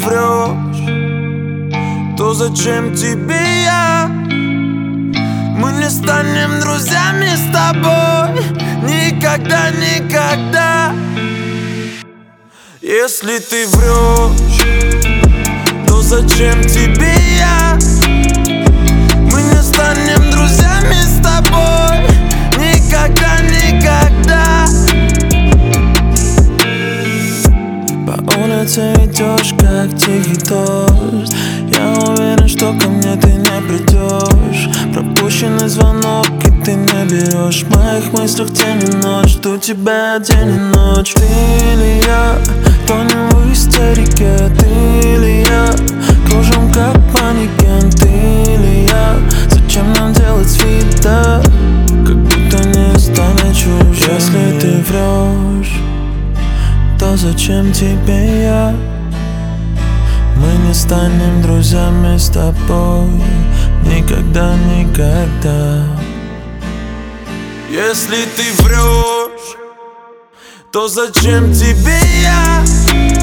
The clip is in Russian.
врешь, то зачем тебе я? Мы не станем друзьями с тобой никогда, никогда. Если ты врешь, то зачем тебе я? Мы не станем друзьями с тобой никогда, никогда. По улице идешь, как тихий дождь. Я уверен, что ко мне ты не придешь. Пропущенный звонок, и ты не берешь. В моих мыслях день и ночь, жду тебя день и ночь. Ты или я, тонем в истерике. Ты или я, кружим как манекен. Ты или я, зачем нам делать вид, да? Как будто не станет чужим. Если ты врешь, то зачем тебе я? Мы не станем друзьями с тобой никогда, никогда. Если ты врешь, то зачем тебе я?